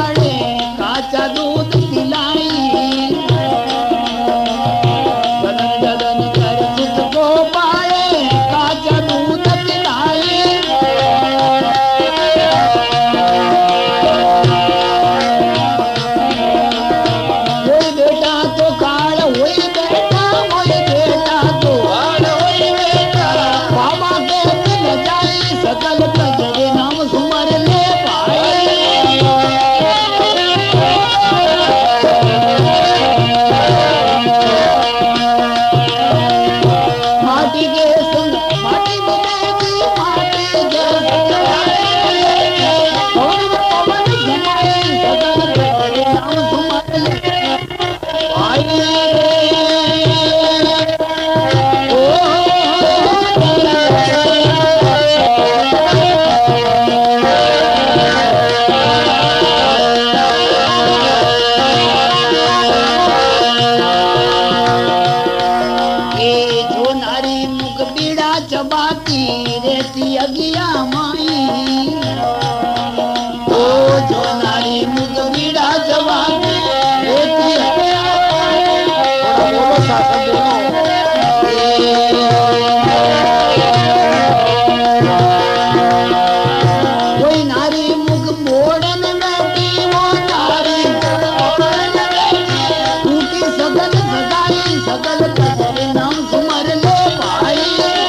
पकाड़े काचा दूध पिलाई जलन जलन कर तुझको पाए काचा दूध पिलाई वही बेटा तो काल वही बेटा तो वही बेटा बाबा के दिल जाई सकल कजरे नाम सुमर ले पाए माटी के संग माटी मिलेगी माटी के संग और पवन जमाए सकल कजरे नाम सुमर ले पाए जो नारी मुख बीड़ा चबाती रहती अगिया माई ओ जो नारी मुख बीड़ा चबाती रहती अगिया माई बोलो शासन कोई नारी मुख मोड़न बैठी वो नारी मोड़न बैठी टूटी सगल सगाई सगल कदर नाम सुमर ले पाई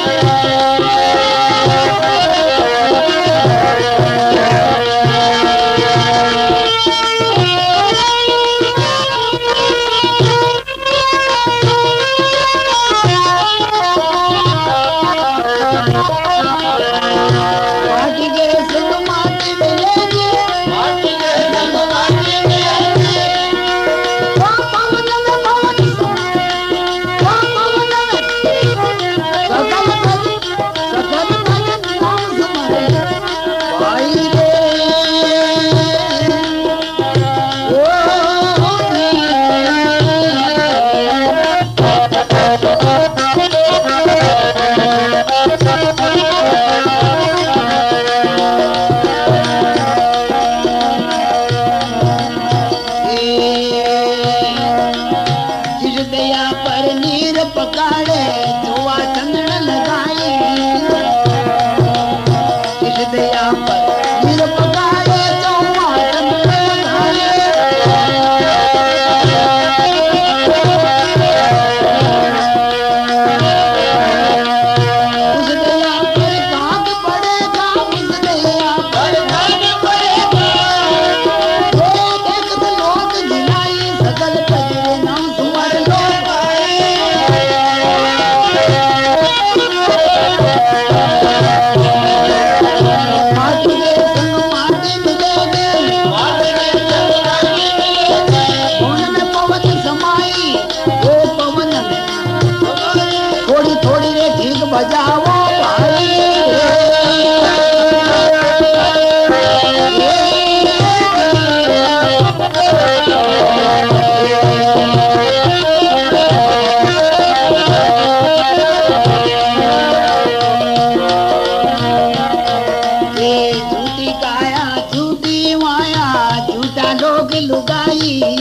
माटी के संग माटी मिलेगी माटी के संग माटी मिलेगी पवन में पवन पवन में सकल नाम सुमरे पाई रे जिस दया पर नीर पकाड़े जुआ चंदन लगाई जिस दया पर नीर पकाड़े जुआ चंदन लगाई उस दया पर कांग पड़ेगा उस दया पर कांग पड़ेगा वो देख तो लोग जिलाई सकल कजरे नाम सुमर लो माटी के संग माटी मिलेगी माटी के संग माटी मिलेगी पवन में पवन समाई वो पवन में थोड़ी थोड़ी रे ठीक बजाओ भाई झूठी काया झूठी माया झूठा लोग लुगाई